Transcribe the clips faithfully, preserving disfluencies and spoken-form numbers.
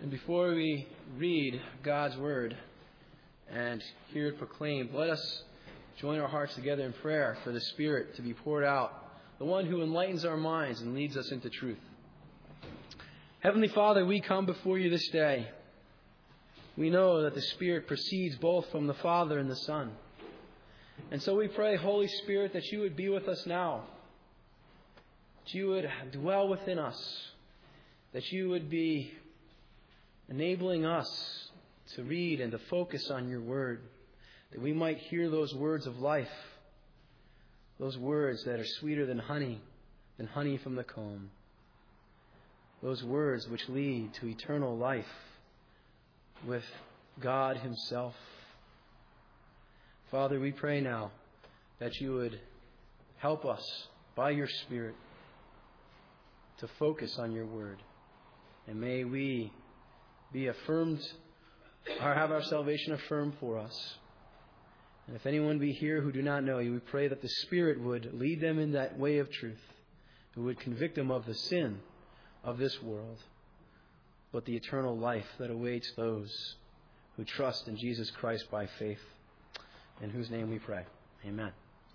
And before we read God's Word and hear it proclaimed, let us join our hearts together in prayer for the Spirit to be poured out, the one who enlightens our minds and leads us into truth. Heavenly Father, we come before you this day. We know that the Spirit proceeds both from the Father and the Son. And so we pray, Holy Spirit, that you would be with us now, that you would dwell within us, that you would be enabling us to read and to focus on your word, that we might hear those words of life, those words that are sweeter than honey, than honey from the comb, those words which lead to eternal life with God Himself. Father, we pray now that you would help us by your Spirit to focus on your word. And may we be affirmed, or have our salvation affirmed for us. And if anyone be here who do not know you, we pray that the Spirit would lead them in that way of truth, who would convict them of the sin of this world, but the eternal life that awaits those who trust in Jesus Christ by faith, in whose name we pray. Amen.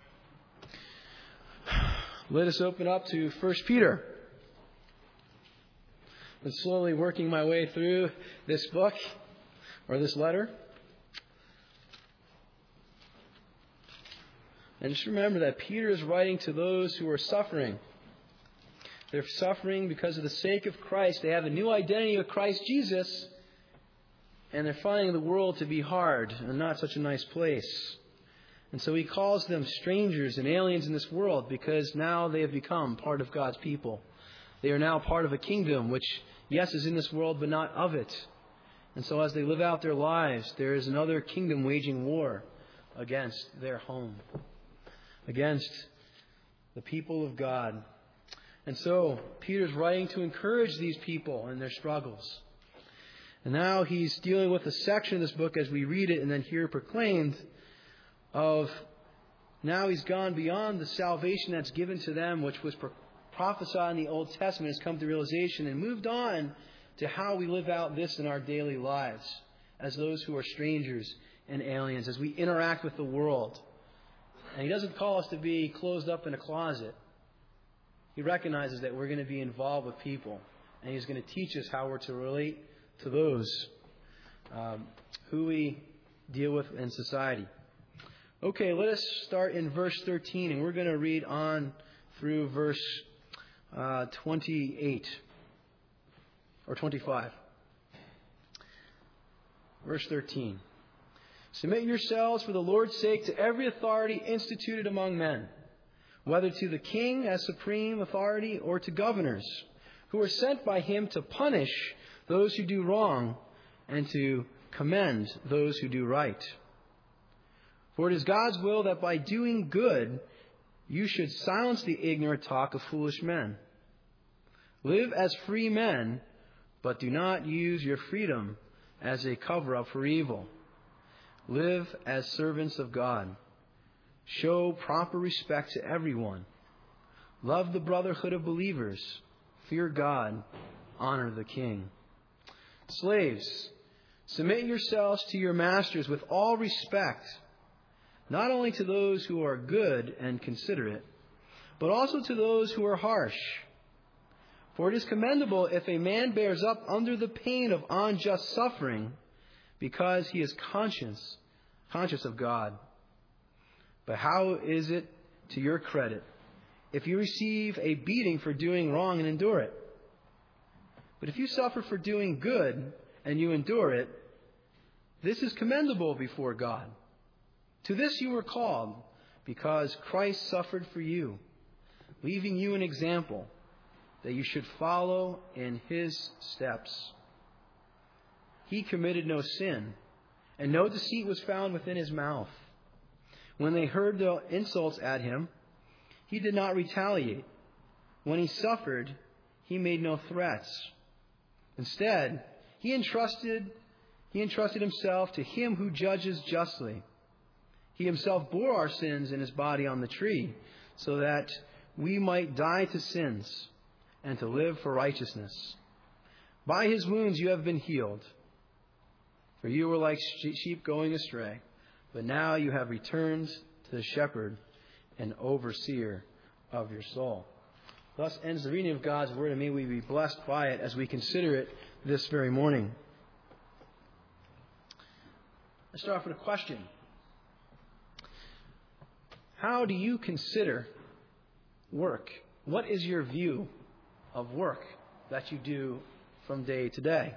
Let us open up to First Peter. I've been slowly working my way through this book, or this letter. And just remember that Peter is writing to those who are suffering. They're suffering because of the sake of Christ. They have a new identity of Christ Jesus, and they're finding the world to be hard and not such a nice place. And so he calls them strangers and aliens in this world because now they have become part of God's people. They are now part of a kingdom which, yes, is in this world, but not of it. And so as they live out their lives, there is another kingdom waging war against their home, against the people of God. And so Peter's writing to encourage these people in their struggles. And now he's dealing with a section of this book as we read it and then hear it proclaimed of now he's gone beyond the salvation that's given to them, which was prophesied in the Old Testament, has come to realization, and moved on to how we live out this in our daily lives as those who are strangers and aliens, as we interact with the world. And he doesn't call us to be closed up in a closet. He recognizes that we're going to be involved with people, and he's going to teach us how we're to relate to those um, who we deal with in society. Okay, let us start in verse thirteen, and we're going to read on through verse uh, twenty-eight or twenty-five. Verse thirteen. Submit yourselves for the Lord's sake to every authority instituted among men, whether to the king as supreme authority or to governors, who are sent by him to punish those who do wrong and to commend those who do right. For it is God's will that by doing good you should silence the ignorant talk of foolish men. Live as free men, but do not use your freedom as a cover-up for evil. Live as servants of God. Show proper respect to everyone. Love the brotherhood of believers. Fear God. Honor the king. Slaves, submit yourselves to your masters with all respect, not only to those who are good and considerate, but also to those who are harsh. For it is commendable if a man bears up under the pain of unjust suffering, because he is conscious, conscious of God. But how is it to your credit if you receive a beating for doing wrong and endure it? But if you suffer for doing good and you endure it, this is commendable before God. To this you were called, because Christ suffered for you, leaving you an example that you should follow in His steps. He committed no sin, and no deceit was found within His mouth. When they heard the insults at Him, He did not retaliate. When He suffered, He made no threats. Instead, He entrusted, He entrusted Himself to Him who judges justly. He Himself bore our sins in His body on the tree, so that we might die to sins and to live for righteousness. By His wounds you have been healed. For you were like sheep going astray, but now you have returned to the shepherd and overseer of your soul. Thus ends the reading of God's Word, and may we be blessed by it as we consider it this very morning. Let's start off with a question. How do you consider work? What is your view of work that you do from day to day?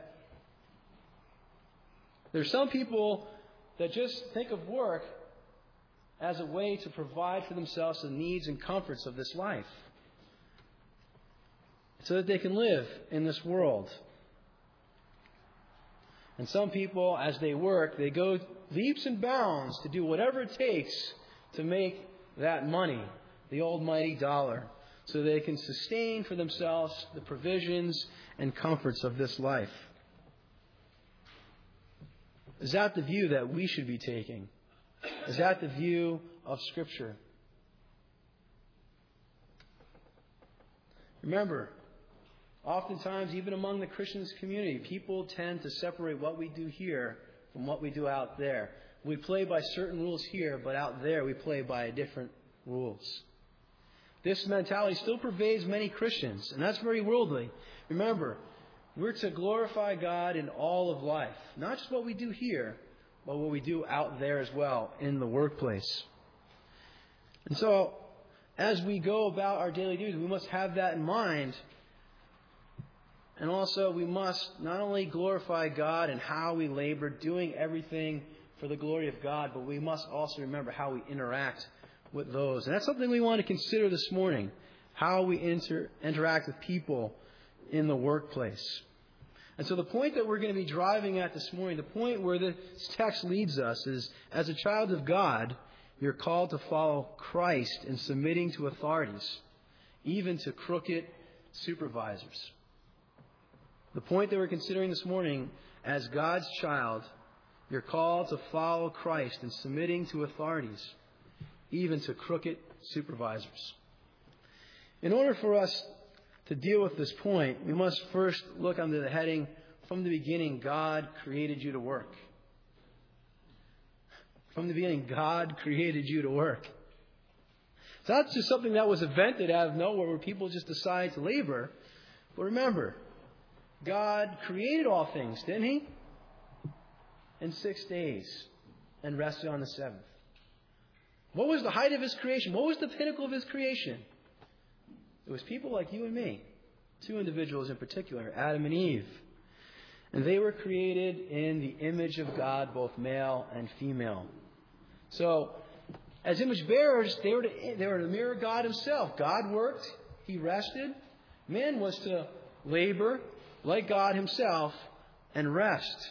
There's some people that just think of work as a way to provide for themselves the needs and comforts of this life, so that they can live in this world. And some people, as they work, they go leaps and bounds to do whatever it takes to make that money, the almighty dollar, so they can sustain for themselves the provisions and comforts of this life. Is that the view that we should be taking? Is that the view of Scripture? Remember, oftentimes, even among the Christian community, people tend to separate what we do here from what we do out there. We play by certain rules here, but out there we play by different rules. This mentality still pervades many Christians, and that's very worldly. Remember, we're to glorify God in all of life. Not just what we do here, but what we do out there as well in the workplace. And so, as we go about our daily duties, we must have that in mind. And also, we must not only glorify God in how we labor, doing everything for the glory of God, but we must also remember how we interact with those. And that's something we want to consider this morning, how we inter- interact with people in the workplace. And so the point that we're going to be driving at this morning, the point where this text leads us is, as a child of God, you're called to follow Christ in submitting to authorities, even to crooked supervisors. The point that we're considering this morning, as God's child, you're called to follow Christ in submitting to authorities, even to crooked supervisors. In order for us to deal with this point, we must first look under the heading, from the beginning, God created you to work. From the beginning, God created you to work. It's not just something that was invented out of nowhere where people just decide to labor. But remember, God created all things, didn't He? In six days, and rested on the seventh. What was the height of His creation? What was the pinnacle of His creation? It was people like you and me. Two individuals in particular, Adam and Eve. And they were created in the image of God, both male and female. So, as image bearers, they were to, they were to mirror God Himself. God worked, He rested. Man was to labor like God Himself and rest.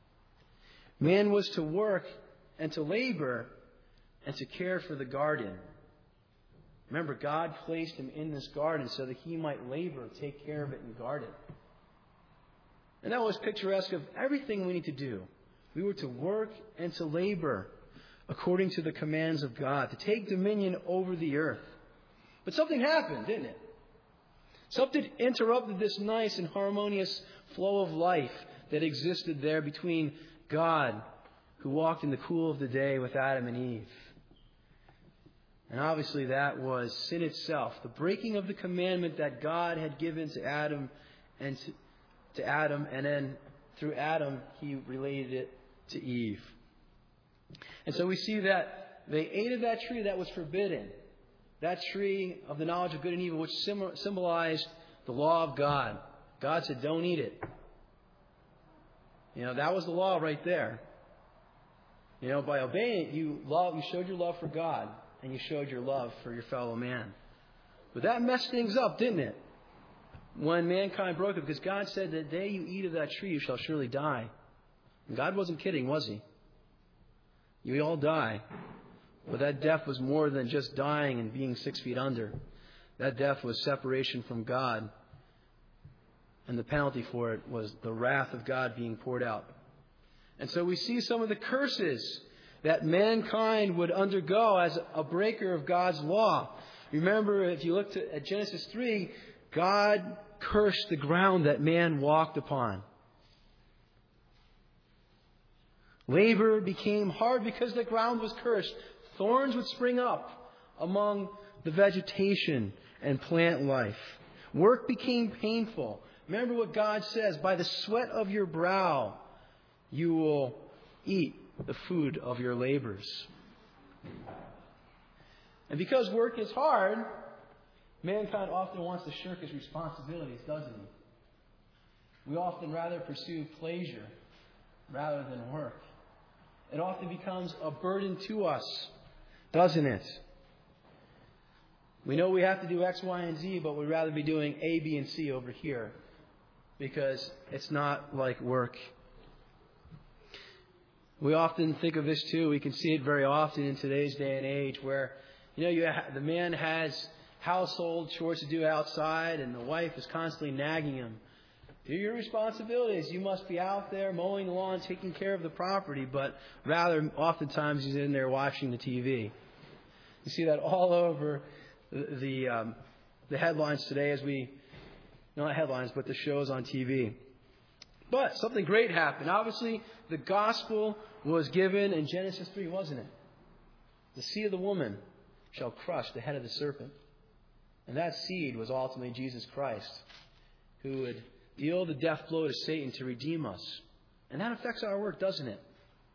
Man was to work and to labor and to care for the garden. Remember, God placed him in this garden so that he might labor, take care of it and guard it. And that was picturesque of everything we need to do. We were to work and to labor according to the commands of God, to take dominion over the earth. But something happened, didn't it? Something interrupted this nice and harmonious flow of life that existed there between God, who walked in the cool of the day, with Adam and Eve. And obviously that was sin itself, the breaking of the commandment that God had given to Adam and to, to Adam, and then through Adam He related it to Eve. And so we see that they ate of that tree that was forbidden, that tree of the knowledge of good and evil, which symbolized the law of God. God said, don't eat it. You know, that was the law right there. You know, by obeying it, you love, you showed your love for God, and you showed your love for your fellow man. But that messed things up, didn't it? When mankind broke it, because God said, the day you eat of that tree, you shall surely die. And God wasn't kidding, was He? You all die. But that death was more than just dying and being six feet under. That death was separation from God. And the penalty for it was the wrath of God being poured out. And so we see some of the curses that mankind would undergo as a breaker of God's law. Remember, if you look at Genesis three, God cursed the ground that man walked upon. Labor became hard because the ground was cursed. Thorns would spring up among the vegetation and plant life. Work became painful. Remember what God says, by the sweat of your brow you will eat the food of your labors. And because work is hard, mankind often wants to shirk his responsibilities, doesn't he? We often rather pursue pleasure rather than work. It often becomes a burden to us, doesn't it? We know we have to do X, Y, and Z, but we'd rather be doing A, B, and C over here because it's not like work. We often think of this too. We can see it very often in today's day and age where, you know, you ha- the man has household chores to do outside and the wife is constantly nagging him. Do your responsibilities. You must be out there mowing the lawn, taking care of the property, but rather oftentimes he's in there watching the T V. You see that all over the the, um, the headlines today as we, not headlines, but the shows on T V. But something great happened. Obviously, the gospel was given in Genesis three, wasn't it? The seed of the woman shall crush the head of the serpent. And that seed was ultimately Jesus Christ, who would deal the death blow to Satan to redeem us. And that affects our work, doesn't it?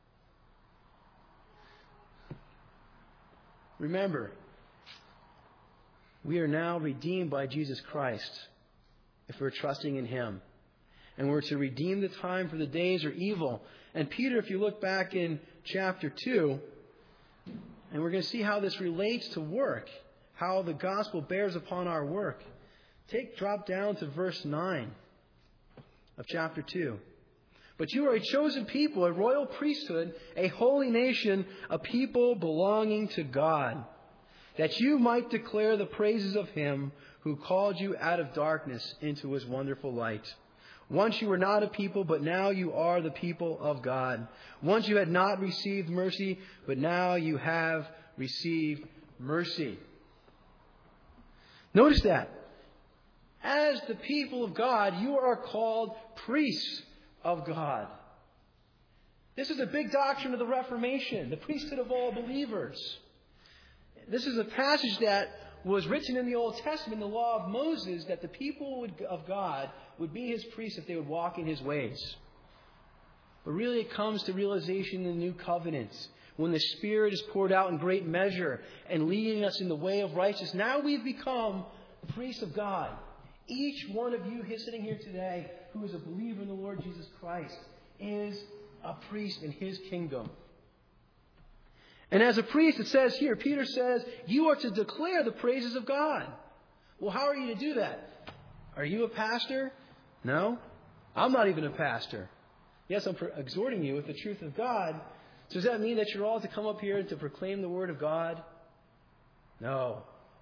Remember, we are now redeemed by Jesus Christ if we're trusting in Him. And we're to redeem the time, for the days are evil. And Peter, if you look back in chapter two, and we're going to see how this relates to work, how the gospel bears upon our work. Take, drop down to verse nine of chapter two. But you are a chosen people, a royal priesthood, a holy nation, a people belonging to God, that you might declare the praises of Him who called you out of darkness into His wonderful light. Once you were not a people, but now you are the people of God. Once you had not received mercy, but now you have received mercy. Notice that. As the people of God, you are called priests of God. This is a big doctrine of the Reformation, the priesthood of all believers. This is a passage that was written in the Old Testament, the law of Moses, that the people would, of God would be His priests if they would walk in His ways. But really it comes to realization in the new covenant, when the Spirit is poured out in great measure and leading us in the way of righteousness. Now we've become priests of God. Each one of you here sitting here today who is a believer in the Lord Jesus Christ is a priest in His kingdom. And as a priest, it says here, Peter says, you are to declare the praises of God. Well, how are you to do that? Are you a pastor? No. I'm not even a pastor. Yes, I'm exhorting you with the truth of God. So does that mean that you're all to come up here to proclaim the Word of God? No.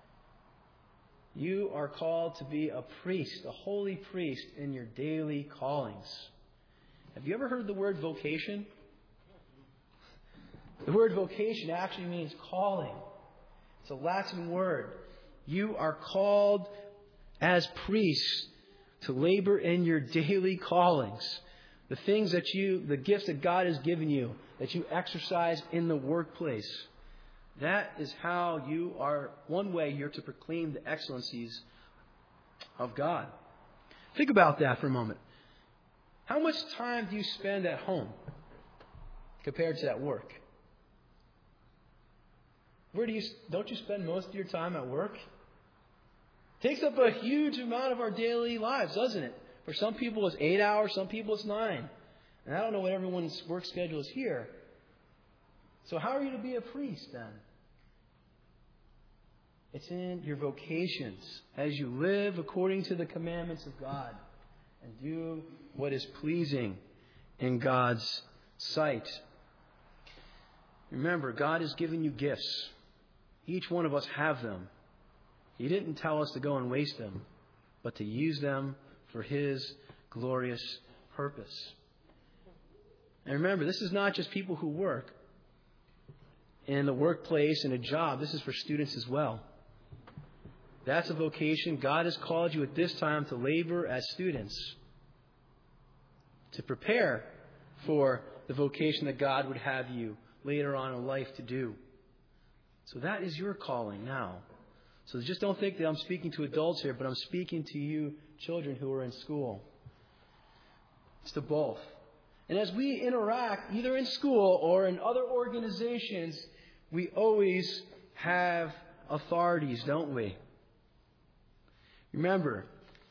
You are called to be a priest, a holy priest in your daily callings. Have you ever heard the word vocation? The word vocation actually means calling. It's a Latin word. You are called as priests to labor in your daily callings. The things that you, the gifts that God has given you, that you exercise in the workplace. That is how you are, one way you're to proclaim the excellencies of God. Think about that for a moment. How much time do you spend at home compared to at work? Where do you, don't you spend most of your time at work? It takes up a huge amount of our daily lives, doesn't it? For some people it's eight hours, some people it's nine. And I don't know what everyone's work schedule is here. So how are you to be a priest then? It's in your vocations as you live according to the commandments of God and do what is pleasing in God's sight. Remember, God has given you gifts. Each one of us have them. He didn't tell us to go and waste them, but to use them for His glorious purpose. And remember, this is not just people who work in the workplace and a job. This is for students as well. That's a vocation. God has called you at this time to labor as students, to prepare for the vocation that God would have you later on in life to do. So that is your calling now. So just don't think that I'm speaking to adults here, but I'm speaking to you children who are in school. It's to both. And as we interact, either in school or in other organizations, we always have authorities, don't we? Remember,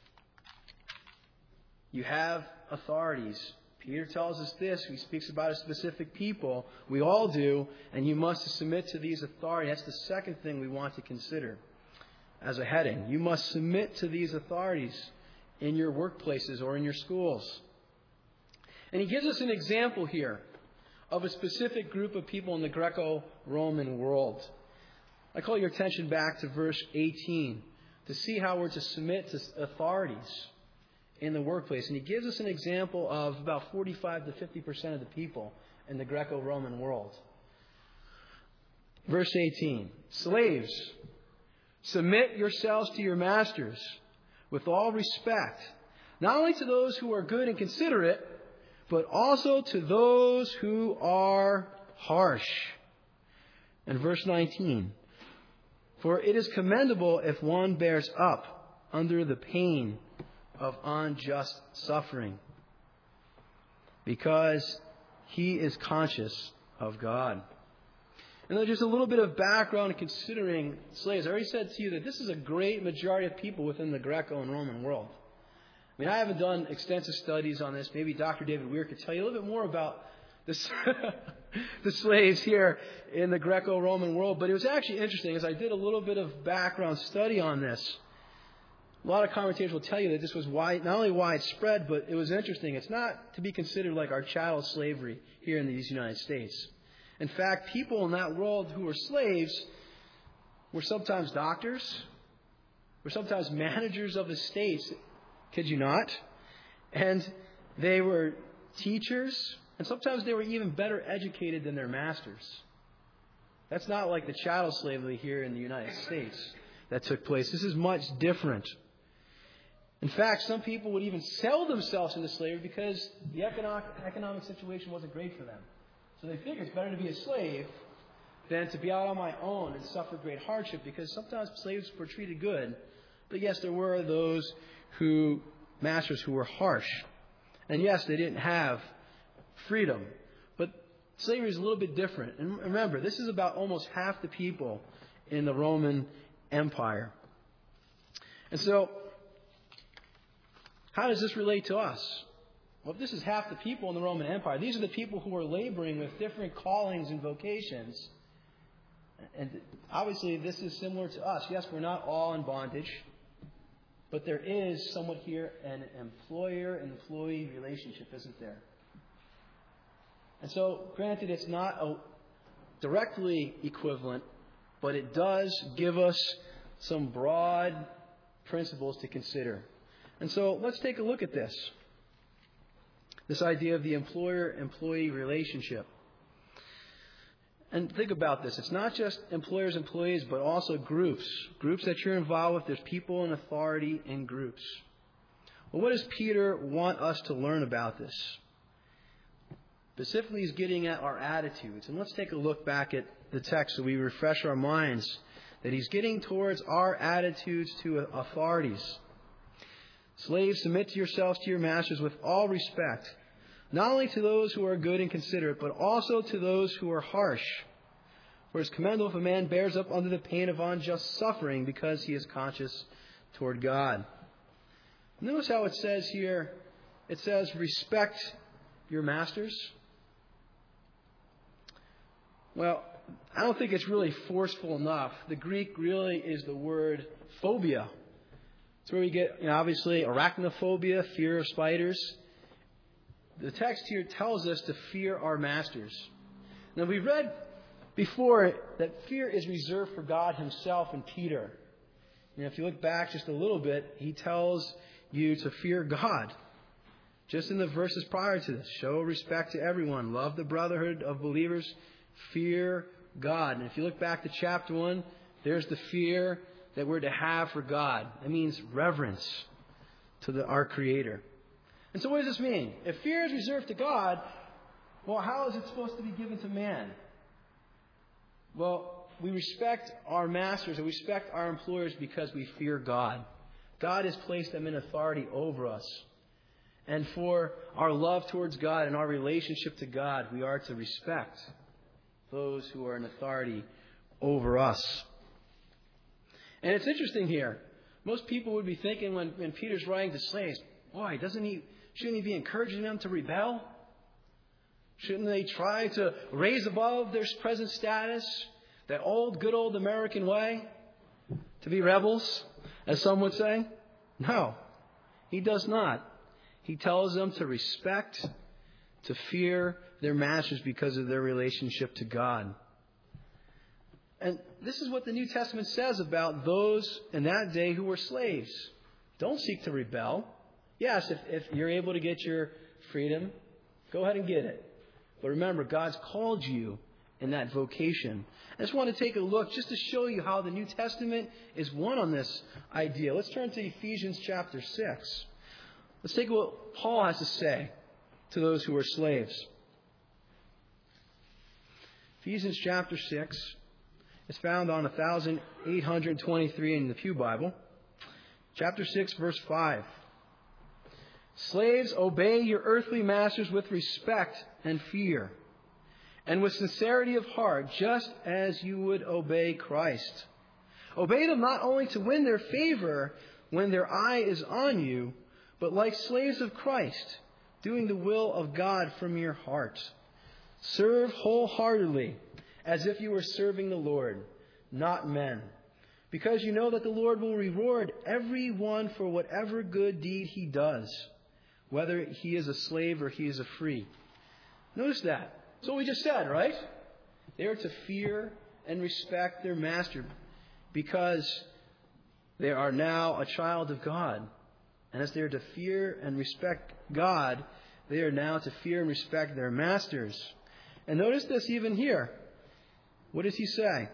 you have authorities. Peter tells us this. He speaks about a specific people. We all do. And you must submit to these authorities. That's the second thing we want to consider as a heading. You must submit to these authorities in your workplaces or in your schools. And he gives us an example here of a specific group of people in the Greco-Roman world. I call your attention back to verse eighteen to see how we're to submit to authorities in the workplace. And he gives us an example of about forty-five to fifty percent of the people in the Greco-Roman world. Verse eighteen, slaves, submit yourselves to your masters with all respect, not only to those who are good and considerate, but also to those who are harsh. And verse nineteen, for it is commendable if one bears up under the pain of unjust suffering, because he is conscious of God. And then just a little bit of background considering slaves. I already said to you that this is a great majority of people within the Greco and Roman world. I mean, I haven't done extensive studies on this. Maybe Doctor David Weir could tell you a little bit more about this, the slaves here in the Greco-Roman world. But it was actually interesting as I did a little bit of background study on this. A lot of commentators will tell you that this was wide, not only widespread, but it was interesting. It's not to be considered like our chattel slavery here in these United States. In fact, people in that world who were slaves were sometimes doctors, were sometimes managers of estates, kid you not, and they were teachers, and sometimes they were even better educated than their masters. That's not like the chattel slavery here in the United States that took place. This is much different. In fact, some people would even sell themselves into slavery because the economic, economic situation wasn't great for them. So they figure it's better to be a slave than to be out on my own and suffer great hardship, because sometimes slaves were treated good. But yes, there were those who, masters who were harsh. And yes, they didn't have freedom. But slavery is a little bit different. And remember, this is about almost half the people in the Roman Empire. And so, how does this relate to us? Well, if this is half the people in the Roman Empire, these are the people who are laboring with different callings and vocations. And obviously, this is similar to us. Yes, we're not all in bondage, but there is somewhat here an employer-employee relationship, isn't there? And so, granted, it's not a directly equivalent, but it does give us some broad principles to consider. And so, let's take a look at this. This idea of the employer-employee relationship. And think about this. It's not just employers, employees, but also groups. Groups that you're involved with. There's people in authority in groups. Well, what does Peter want us to learn about this? Specifically, he's getting at our attitudes. And let's take a look back at the text so we refresh our minds that he's getting towards our attitudes to authorities. Slaves, submit to yourselves to your masters with all respect, not only to those who are good and considerate, but also to those who are harsh. For it is commendable if a man bears up under the pain of unjust suffering, because he is conscious toward God. Notice how it says here, it says, respect your masters. Well, I don't think it's really forceful enough. The Greek really is the word phobia. It's where we get, you know, obviously, arachnophobia, fear of spiders. The text here tells us to fear our masters. Now, we read before that fear is reserved for God himself in Peter. You know, if you look back just a little bit, he tells you to fear God. Just in the verses prior to this, show respect to everyone, love the brotherhood of believers, fear God. And if you look back to chapter one, there's the fear that we're to have for God. It means reverence to the, our Creator. And so what does this mean? If fear is reserved to God, well, how is it supposed to be given to man? Well, we respect our masters and we respect our employers because we fear God. God has placed them in authority over us. And for our love towards God and our relationship to God, we are to respect those who are in authority over us. And it's interesting here. Most people would be thinking when, when Peter's writing to slaves, boy, doesn't he, shouldn't he be encouraging them to rebel? Shouldn't they try to raise above their present status, that old, good old American way, to be rebels, as some would say? No, he does not. He tells them to respect, to fear their masters because of their relationship to God. And this is what the New Testament says about those in that day who were slaves. Don't seek to rebel. Yes, if, if you're able to get your freedom, go ahead and get it. But remember, God's called you in that vocation. I just want to take a look just to show you how the New Testament is one on this idea. Let's turn to Ephesians chapter six. Let's take what Paul has to say to those who are slaves. Ephesians chapter six is found on one eighteen twenty-three in the Pew Bible. Chapter six, verse five. Slaves, obey your earthly masters with respect and fear, and with sincerity of heart, just as you would obey Christ. Obey them not only to win their favor when their eye is on you, but like slaves of Christ, doing the will of God from your heart. Serve wholeheartedly, as if you were serving the Lord, not men, because you know that the Lord will reward everyone for whatever good deed he does, whether he is a slave or he is a free. Notice that. That's what we just said, right? They are to fear and respect their master because they are now a child of God. And as they are to fear and respect God, they are now to fear and respect their masters. And notice this even here. What does he say?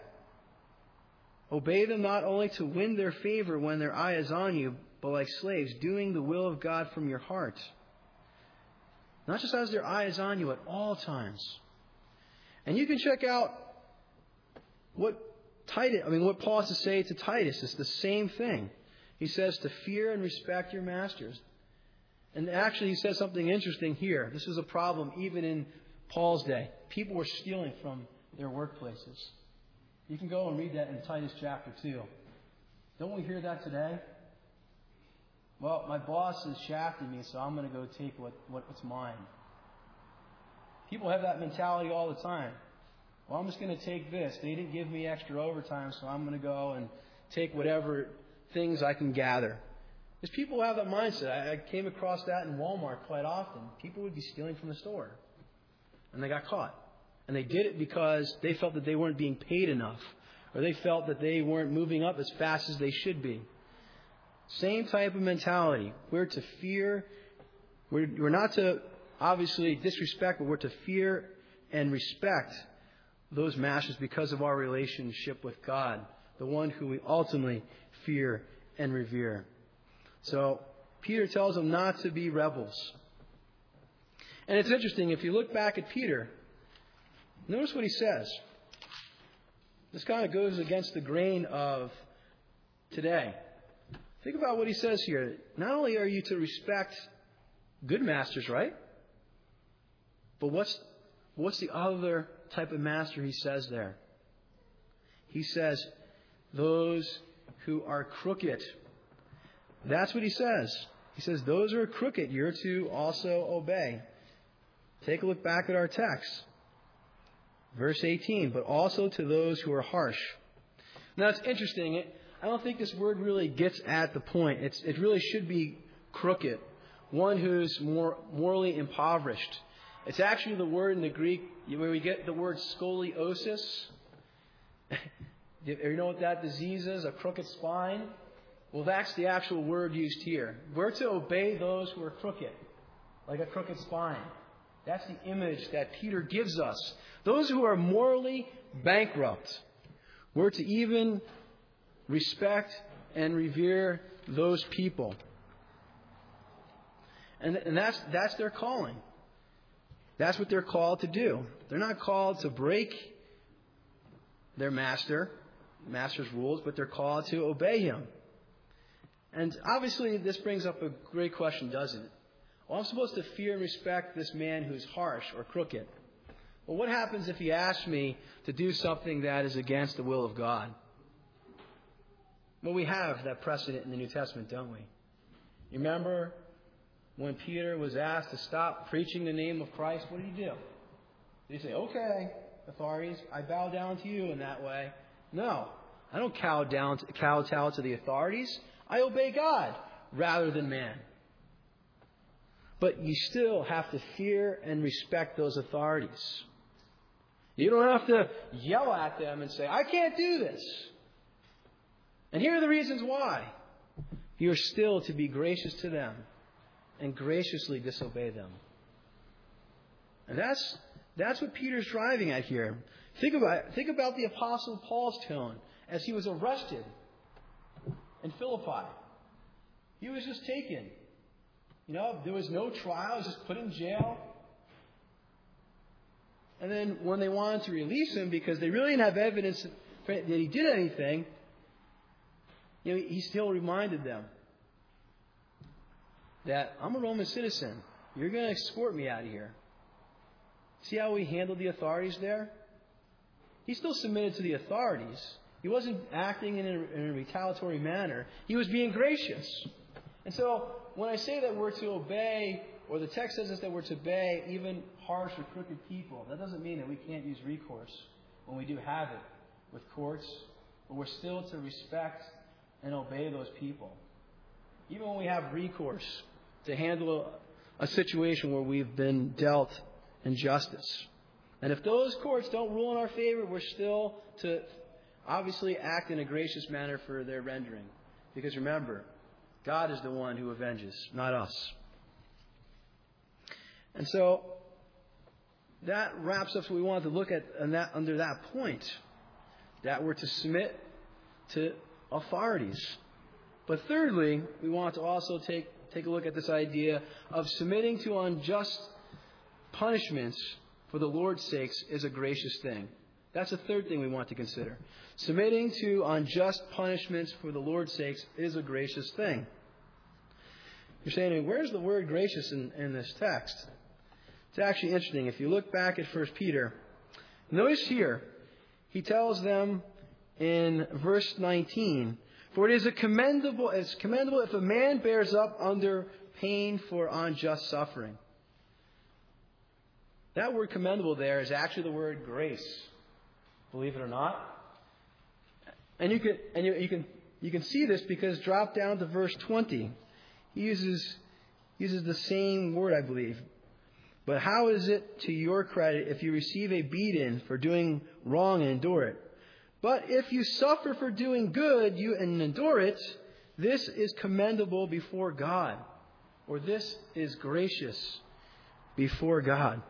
Obey them not only to win their favor when their eye is on you, but like slaves, doing the will of God from your heart. Not just as their eye is on you at all times. And you can check out what Titus, I mean, what Paul has to say to Titus. It's the same thing. He says to fear and respect your masters. And actually, he says something interesting here. This was a problem even in Paul's day. People were stealing from their workplaces. You can go and read that in Titus chapter two. Don't we hear that today? Well, my boss is shafting me, so I'm going to go take what, what's mine. People have that mentality all the time. Well, I'm just going to take this. They didn't give me extra overtime, so I'm going to go and take whatever things I can gather. Because people have that mindset. I, I came across that in Walmart quite often. People would be stealing from the store. And they got caught. And they did it because they felt that they weren't being paid enough. Or they felt that they weren't moving up as fast as they should be. Same type of mentality. We're to fear. We're, we're not to obviously disrespect, but we're to fear and respect those masters because of our relationship with God, the one who we ultimately fear and revere. So Peter tells them not to be rebels. And it's interesting, if you look back at Peter, notice what he says. This kind of goes against the grain of today. Think about what he says here. Not only are you to respect good masters, right? But what's what's the other type of master he says there? He says, those who are crooked. That's what he says. He says, those who are crooked, you're to also obey. Take a look back at our text. Verse eighteen, but also to those who are harsh. Now, it's interesting. It, I don't think this word really gets at the point. It's, it really should be crooked. One who's more morally impoverished. It's actually the word in the Greek where we get the word scoliosis. You know what that disease is? A crooked spine? Well, that's the actual word used here. We're to obey those who are crooked, like a crooked spine. That's the image that Peter gives us. Those who are morally bankrupt. We're to even respect and revere those people. And, and that's, that's their calling. That's what they're called to do. They're not called to break their master, master's rules, but they're called to obey him. And obviously this brings up a great question, doesn't it? Well, I'm supposed to fear and respect this man who's harsh or crooked. Well, what happens if he asks me to do something that is against the will of God? Well, we have that precedent in the New Testament, don't we? You remember when Peter was asked to stop preaching the name of Christ, what did he do? Did he say, okay, authorities, I bow down to you in that way? No, I don't cow down, to, kowtow to the authorities. I obey God rather than man. But you still have to fear and respect those authorities. You don't have to yell at them and say, I can't do this. And here are the reasons why. You're still to be gracious to them and graciously disobey them. And that's that's what Peter's driving at here. Think about think about the Apostle Paul's tone as he was arrested in Philippi. He was just taken. You know, there was no trial. He was just put in jail. And then when they wanted to release him because they really didn't have evidence that he did anything, you know, he still reminded them that I'm a Roman citizen. You're going to escort me out of here. See how he handled the authorities there? He still submitted to the authorities. He wasn't acting in a, in a retaliatory manner. He was being gracious. And so when I say that we're to obey, or the text says us that we're to obey even harsh or crooked people, that doesn't mean that we can't use recourse when we do have it with courts, but we're still to respect and obey those people. Even when we have recourse to handle a, a situation where we've been dealt injustice. And if those courts don't rule in our favor, we're still to obviously act in a gracious manner for their rendering. Because remember, God is the one who avenges, not us. And so that wraps up what we wanted to look at that, under that point. That we're to submit to authorities. But thirdly, we want to also take, take a look at this idea of submitting to unjust punishments for the Lord's sakes is a gracious thing. That's the third thing we want to consider. Submitting to unjust punishments for the Lord's sakes is a gracious thing. You're saying, where's the word gracious in, in this text? It's actually interesting. If you look back at First Peter, notice here, he tells them in verse nineteen, for it is a commendable, it's commendable if a man bears up under pain for unjust suffering. That word commendable there is actually the word grace. Believe it or not. And you can and you, you can you can see this because drop down to verse twenty. He uses uses the same word, I believe. But how is it to your credit if you receive a beating for doing wrong and endure it? But if you suffer for doing good you and endure it, this is commendable before God. Or this is gracious before God.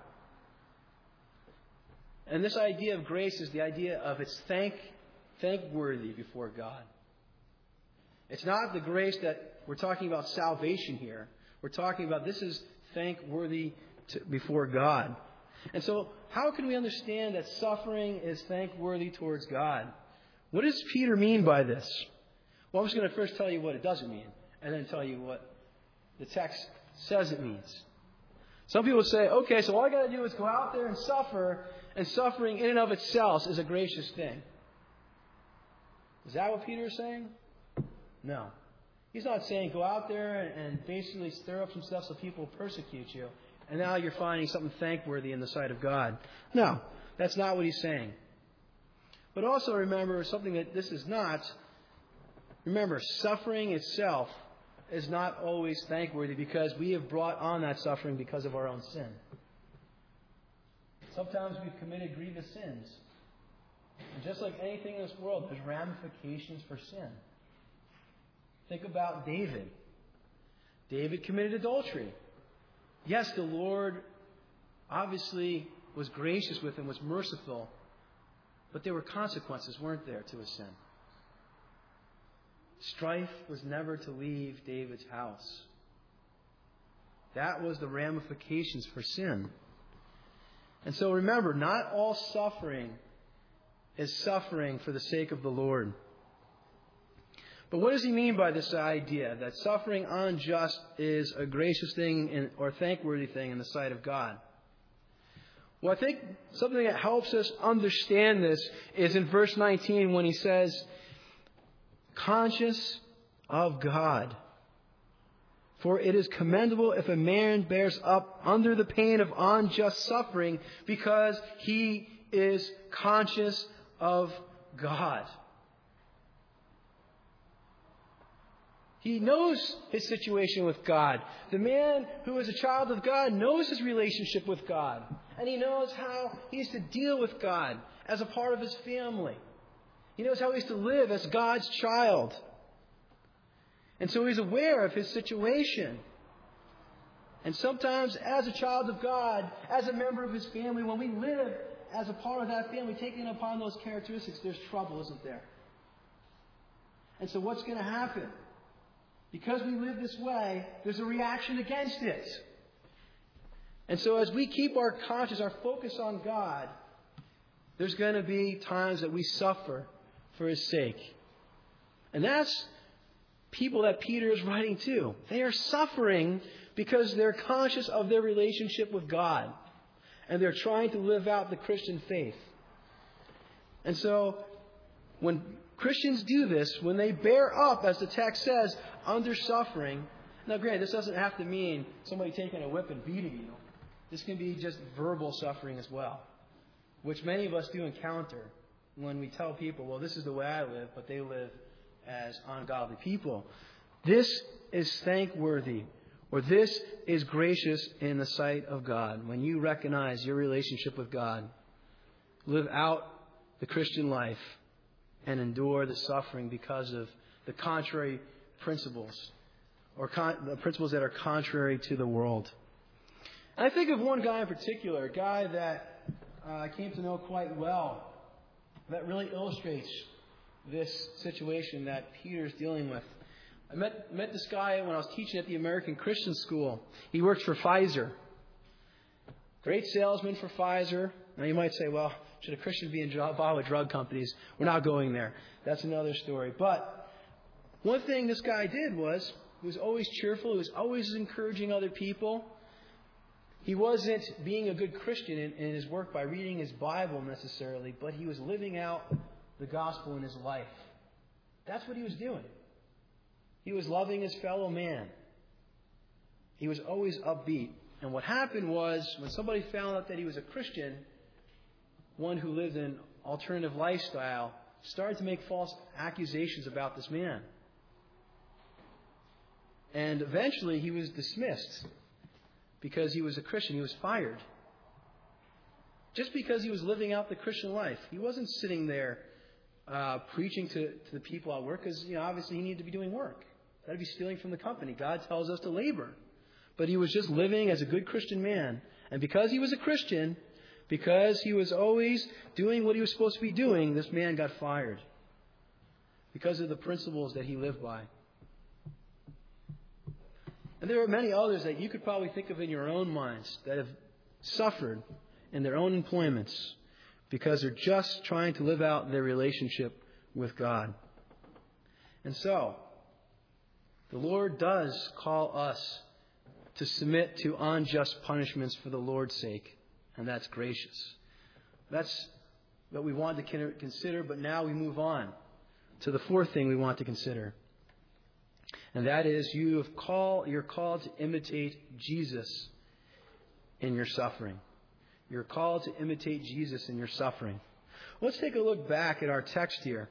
And this idea of grace is the idea of it's thank, thankworthy before God. It's not the grace that we're talking about salvation here. We're talking about this is thankworthy to, before God. And so how can we understand that suffering is thankworthy towards God? What does Peter mean by this? Well, I'm just going to first tell you what it doesn't mean, and then tell you what the text says it means. Some people say, okay, so all I got to do is go out there and suffer, and suffering in and of itself is a gracious thing. Is that what Peter is saying? No. He's not saying go out there and, and basically stir up some stuff so people persecute you, and now you're finding something thankworthy in the sight of God. No, that's not what he's saying. But also remember something that this is not. Remember, suffering itself is not always thankworthy because we have brought on that suffering because of our own sin. Sometimes we've committed grievous sins. And just like anything in this world, there's ramifications for sin. Think about David. David committed adultery. Yes, the Lord obviously was gracious with him, was merciful, but there were consequences, weren't there, to his sin? strife was never to leave David's house. That was the ramifications for sin. And so remember, not all suffering is suffering for the sake of the Lord. But what does he mean by this idea that suffering unjust is a gracious thing in, or thankworthy thing in the sight of God? Well, I think something that helps us understand this is in verse nineteen when he says, conscious of God. For it is commendable if a man bears up under the pain of unjust suffering because he is conscious of God. He knows his situation with God. The man who is a child of God knows his relationship with God. And he knows how he's to deal with God as a part of his family. He knows how he's to live as God's child. And so he's aware of his situation. And sometimes as a child of God, as a member of his family, when we live as a part of that family, taking upon those characteristics, there's trouble, isn't there? And so what's going to happen? Because we live this way, there's a reaction against it. And so as we keep our conscience, our focus on God, there's going to be times that we suffer for His sake. And that's people that Peter is writing to. They are suffering because they're conscious of their relationship with God. And they're trying to live out the Christian faith. And so when Christians do this, when they bear up, as the text says, under suffering. Now, granted, this doesn't have to mean somebody taking a whip and beating you. This can be just verbal suffering as well, which many of us do encounter when we tell people, well, this is the way I live, but they live as ungodly people. This is thankworthy, or this is gracious in the sight of God. When you recognize your relationship with God, live out the Christian life, and endure the suffering because of the contrary principles, or con- the principles that are contrary to the world. And I think of one guy in particular, a guy that uh, I came to know quite well, that really illustrates this situation that Peter's dealing with. I met met this guy when I was teaching at the American Christian School. He works for Pfizer. Great salesman for Pfizer. Now you might say, well, should a Christian be involved with drug companies? We're not going there. That's another story. But one thing this guy did was, he was always cheerful. He was always encouraging other people. He wasn't being a good Christian in, in his work by reading his Bible necessarily, but he was living out the gospel in his life. That's what he was doing. He was loving his fellow man. He was always upbeat. And what happened was, when somebody found out that he was a Christian, one who lived an alternative lifestyle, started to make false accusations about this man. And eventually he was dismissed because he was a Christian. He was fired. Just because he was living out the Christian life. He wasn't sitting there uh, preaching to, to the people at work because, you know, obviously he needed to be doing work. That would be stealing from the company. God tells us to labor. But he was just living as a good Christian man. And because he was a Christian, because he was always doing what he was supposed to be doing, this man got fired. Because of the principles that he lived by. And there are many others that you could probably think of in your own minds that have suffered in their own employments because they're just trying to live out their relationship with God. And so, the Lord does call us to submit to unjust punishments for the Lord's sake. And that's gracious. That's what we want to consider, but now we move on to the fourth thing we want to consider. And that is you have call, you're called to imitate Jesus in your suffering. You're called to imitate Jesus in your suffering. Let's take a look back at our text here.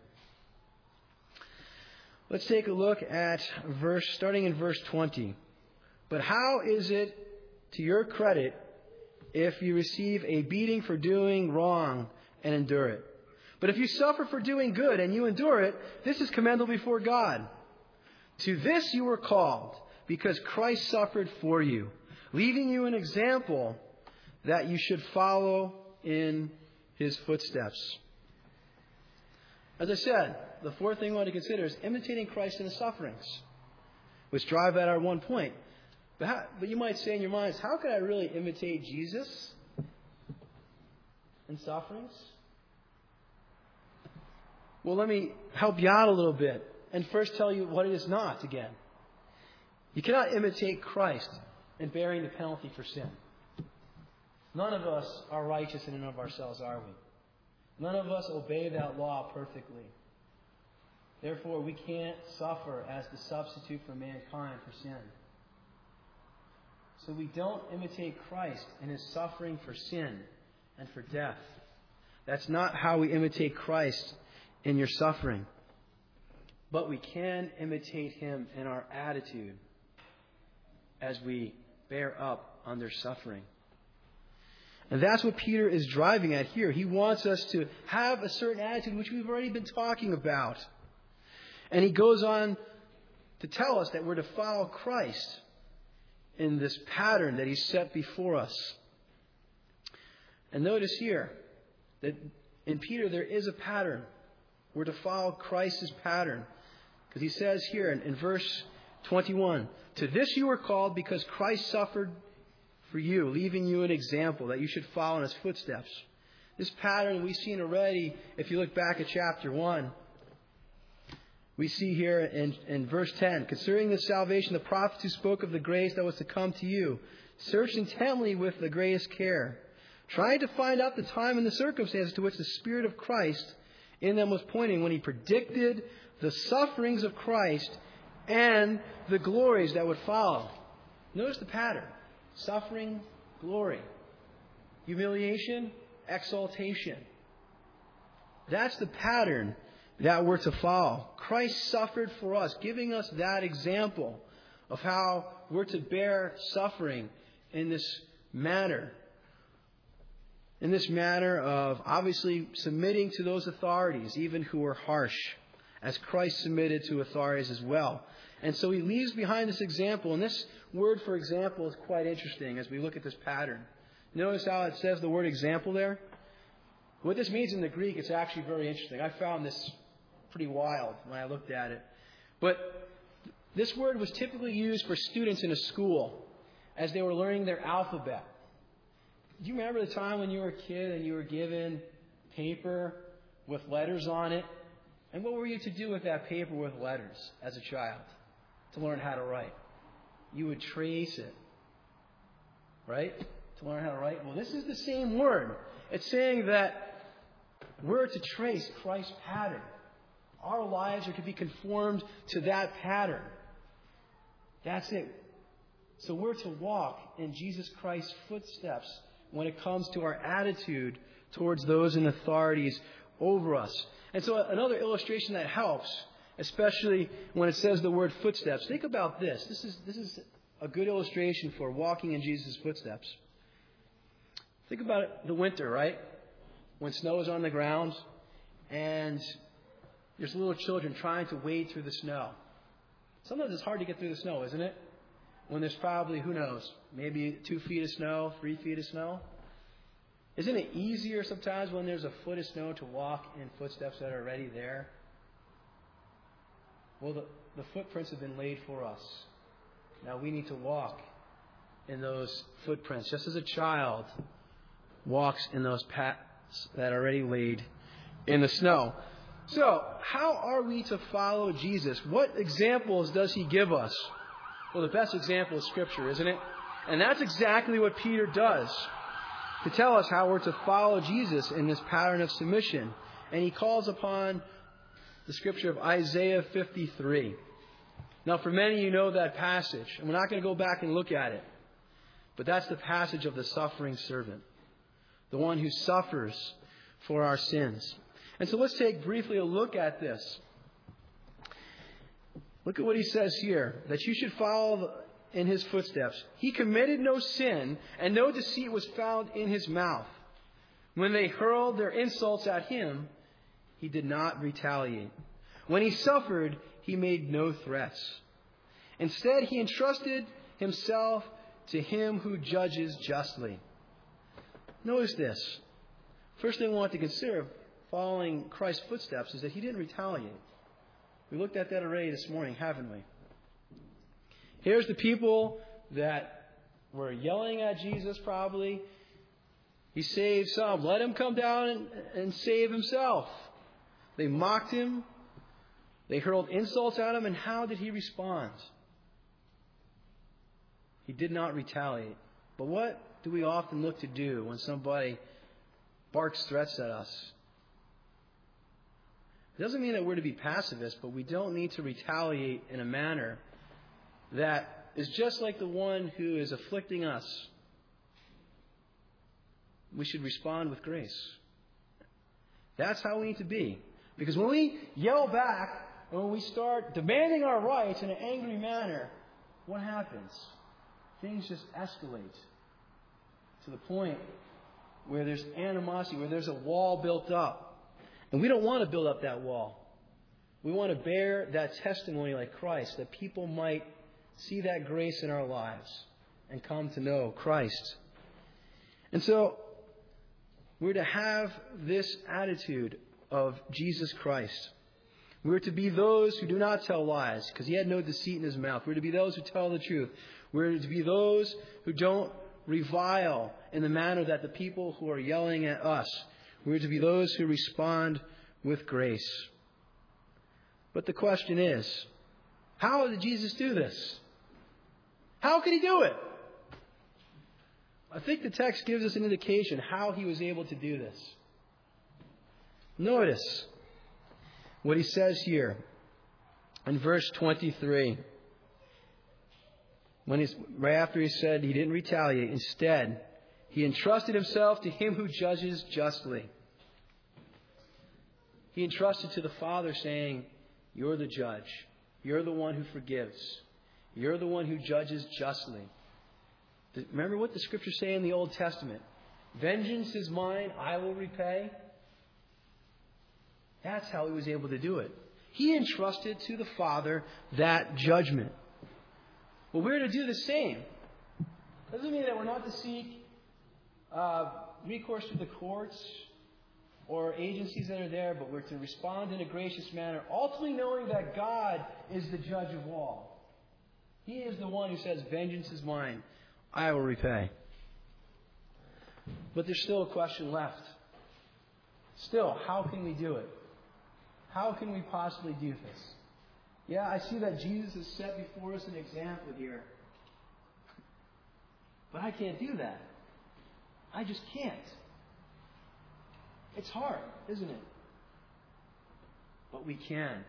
Let's take a look at verse, starting in verse twenty. But how is it to your credit if you receive a beating for doing wrong and endure it? But if you suffer for doing good and you endure it, this is commendable before God. To this you were called, because Christ suffered for you, leaving you an example that you should follow in His footsteps. As I said, the fourth thing we want to consider is imitating Christ in His sufferings, which drive at our one point. But, how, but you might say in your minds, how could I really imitate Jesus in sufferings? Well, let me help you out a little bit and first tell you what it is not again. You cannot imitate Christ in bearing the penalty for sin. None of us are righteous in and of ourselves, are we? None of us obey that law perfectly. Therefore, we can't suffer as the substitute for mankind for sin. So we don't imitate Christ in His suffering for sin and for death. That's not how we imitate Christ in your suffering. But we can imitate Him in our attitude as we bear up under suffering. And that's what Peter is driving at here. He wants us to have a certain attitude, which we've already been talking about. And he goes on to tell us that we're to follow Christ in this pattern that He's set before us. And notice here that in Peter there is a pattern. We're to follow Christ's pattern. Because he says here in, in verse twenty-one, "To this you were called because Christ suffered for you, leaving you an example that you should follow in His footsteps." This pattern we've seen already if you look back at chapter one. We see here in, in verse ten, "Concerning this salvation, the prophets who spoke of the grace that was to come to you, searched intently with the greatest care, trying to find out the time and the circumstances to which the Spirit of Christ in them was pointing when He predicted the sufferings of Christ and the glories that would follow." Notice the pattern. Suffering, glory. Humiliation, exaltation. That's the pattern that we're to follow. Christ suffered for us, giving us that example of how we're to bear suffering in this manner. In this manner of obviously submitting to those authorities, even who are harsh, as Christ submitted to authorities as well. And so He leaves behind this example. And this word for example is quite interesting as we look at this pattern. Notice how it says the word example there? What this means in the Greek, it's actually very interesting. I found this pretty wild when I looked at it. But this word was typically used for students in a school as they were learning their alphabet. Do you remember the time when you were a kid and you were given paper with letters on it? And what were you to do with that paper with letters as a child to learn how to write? You would trace it, right? To learn how to write. Well, this is the same word. It's saying that we're to trace Christ's pattern. Our lives are to be conformed to that pattern. That's it. So we're to walk in Jesus Christ's footsteps when it comes to our attitude towards those in authorities over us. And so another illustration that helps, especially when it says the word footsteps, think about this. This is this is a good illustration for walking in Jesus' footsteps. Think about it, the winter, right? When snow is on the ground and there's little children trying to wade through the snow. Sometimes it's hard to get through the snow, isn't it? When there's probably, who knows, maybe two feet of snow, three feet of snow. Isn't it easier sometimes when there's a foot of snow to walk in footsteps that are already there? Well, the, the footprints have been laid for us. Now we need to walk in those footprints, just as a child walks in those paths that are already laid in the snow. So, how are we to follow Jesus? What examples does He give us? Well, the best example is Scripture, isn't it? And that's exactly what Peter does, to tell us how we're to follow Jesus in this pattern of submission. And he calls upon the Scripture of Isaiah fifty-three. Now, for many, you know that passage, and we're not going to go back and look at it. But that's the passage of the suffering servant, the one who suffers for our sins. And so let's take briefly a look at this. Look at what he says here, that you should follow in His footsteps. He committed no sin, and no deceit was found in His mouth. When they hurled their insults at Him, He did not retaliate. When He suffered, He made no threats. Instead, He entrusted Himself to Him who judges justly. Notice this. First thing we want to consider, following Christ's footsteps is that he didn't retaliate. We looked at that already this morning, haven't we? Here's the people that were yelling at Jesus probably. He saved some. Let him come down and, and save himself. They mocked him. They hurled insults at him. And how did he respond? He did not retaliate. But what do we often look to do when somebody barks threats at us? It doesn't mean that we're to be pacifists, but we don't need to retaliate in a manner that is just like the one who is afflicting us. We should respond with grace. That's how we need to be. Because when we yell back, and when we start demanding our rights in an angry manner, what happens? Things just escalate to the point where there's animosity, where there's a wall built up. And we don't want to build up that wall. We want to bear that testimony like Christ, that people might see that grace in our lives and come to know Christ. And so, we're to have this attitude of Jesus Christ. We're to be those who do not tell lies, because he had no deceit in his mouth. We're to be those who tell the truth. We're to be those who don't revile in the manner that the people who are yelling at us. We're to be those who respond with grace. But the question is, how did Jesus do this? How could he do it? I think the text gives us an indication how he was able to do this. Notice what he says here in verse twenty-three. When he's, right after he said he didn't retaliate, instead, he entrusted himself to him who judges justly. He entrusted to the Father, saying, "You're the judge. You're the one who forgives. You're the one who judges justly." Remember what the Scriptures say in the Old Testament. Vengeance is mine, I will repay. That's how he was able to do it. He entrusted to the Father that judgment. Well, we're to do the same. Doesn't mean that we're not to seek uh, recourse to the courts or agencies that are there, but we're to respond in a gracious manner, ultimately knowing that God is the judge of all. He is the one who says, "Vengeance is mine, I will repay." But there's still a question left. Still, how can we do it? How can we possibly do this? Yeah, I see that Jesus has set before us an example here. But I can't do that. I just can't. It's hard, isn't it? But we can.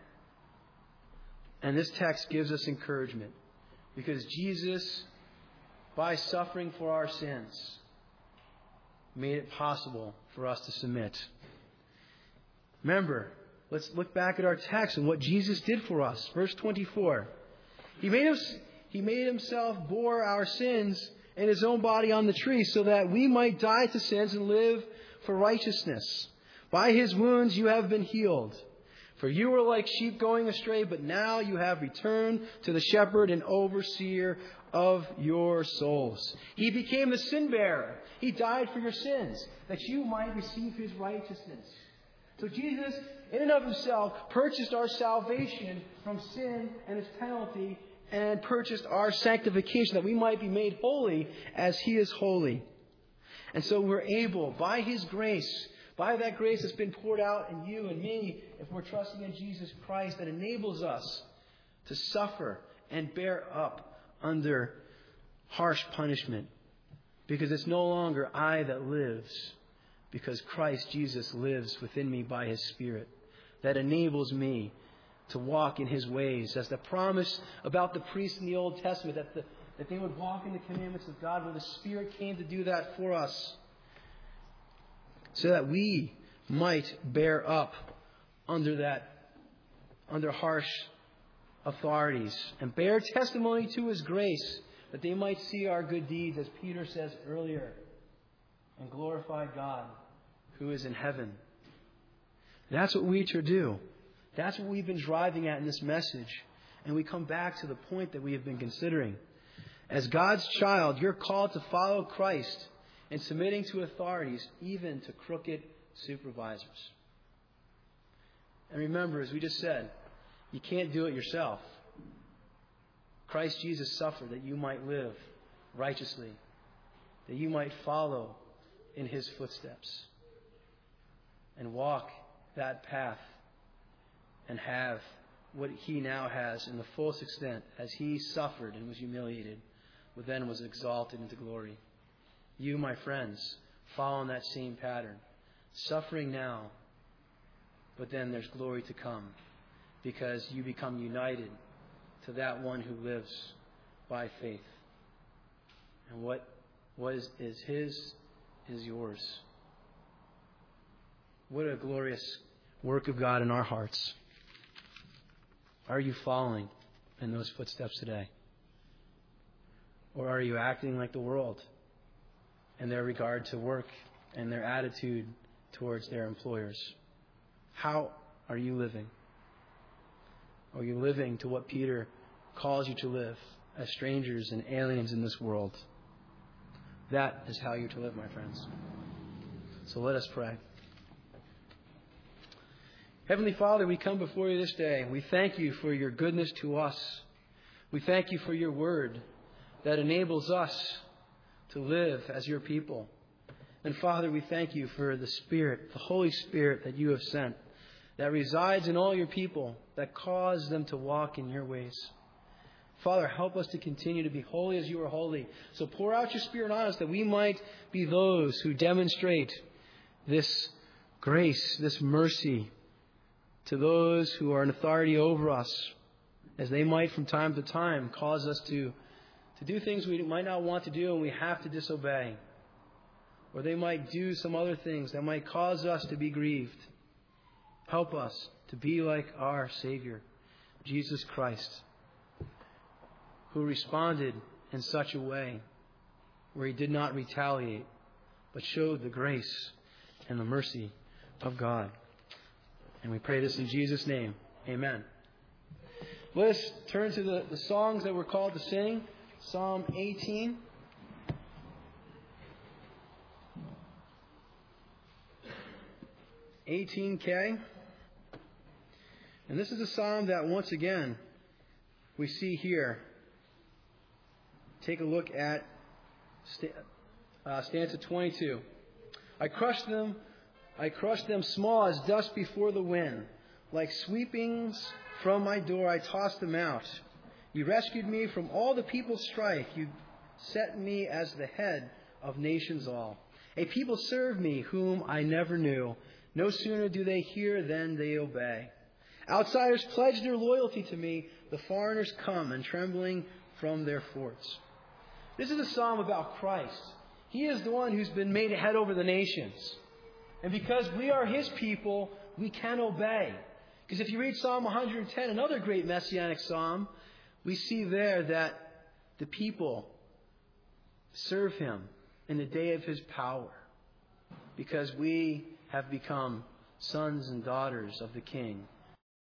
And this text gives us encouragement. Because Jesus, by suffering for our sins, made it possible for us to submit. Remember, let's look back at our text and what Jesus did for us. Verse twenty-four. He made, us, he made himself bore our sins in his own body on the tree, so that we might die to sins and live for righteousness. By his wounds you have been healed. For you were like sheep going astray, but now you have returned to the shepherd and overseer of your souls. He became the sin bearer. He died for your sins, that you might receive his righteousness. So Jesus, in and of himself, purchased our salvation from sin and its penalty, and purchased our sanctification, that we might be made holy as he is holy. And so we're able, by his grace, by that grace that's been poured out in you and me, if we're trusting in Jesus Christ, that enables us to suffer and bear up under harsh punishment. Because it's no longer I that lives, because Christ Jesus lives within me by his Spirit. That enables me to walk in his ways. As the promise about the priests in the Old Testament, that, the, that they would walk in the commandments of God, where the Spirit came to do that for us. So that we might bear up under that, under harsh authorities, and bear testimony to his grace, that they might see our good deeds, as Peter says earlier, and glorify God who is in heaven. That's what we to do. That's what we've been driving at in this message. And we come back to the point that we have been considering. As God's child, you're called to follow Christ in submitting to authorities, even to crooked supervisors. And remember, as we just said, you can't do it yourself. Christ Jesus suffered that you might live righteously, that you might follow in His footsteps and walk that path and have what He now has in the fullest extent as He suffered and was humiliated, but then was exalted into glory. You, my friends, follow in that same pattern. Suffering now, but then there's glory to come because you become united to that one who lives by faith. And what was is His is yours. What a glorious work of God in our hearts. Are you following in those footsteps today? Or are you acting like the world in their regard to work and their attitude towards their employers? How are you living? Are you living to what Peter calls you to live as strangers and aliens in this world? That is how you're to live, my friends. So let us pray. Heavenly Father, we come before you this day. We thank you for your goodness to us. We thank you for your word that enables us to live as your people. And Father, we thank you for the Spirit, the Holy Spirit that you have sent, that resides in all your people, that cause them to walk in your ways. Father, help us to continue to be holy as you are holy. So pour out your Spirit on us that we might be those who demonstrate this grace, this mercy to those who are in authority over us, as they might from time to time cause us to, to do things we might not want to do and we have to disobey. Or they might do some other things that might cause us to be grieved. Help us to be like our Savior, Jesus Christ, who responded in such a way where He did not retaliate, but showed the grace and the mercy of God. And we pray this in Jesus' name. Amen. Let us turn to the, the songs that we're called to sing. Psalm eighteen. eighteen K. And this is a psalm that once again we see here. Take a look at uh, stanza twenty-two. I crushed them, I crushed them small as dust before the wind. Like sweepings from my door, I tossed them out. You rescued me from all the people's strife. You set me as the head of nations all. A people serve me whom I never knew. No sooner do they hear than they obey. Outsiders pledge their loyalty to me. The foreigners come and trembling from their forts. This is a psalm about Christ. He is the one who's been made head over the nations. And because we are His people, we can obey. Because if you read Psalm one hundred ten, another great messianic psalm, we see there that the people serve Him in the day of His power. Because we have become sons and daughters of the King.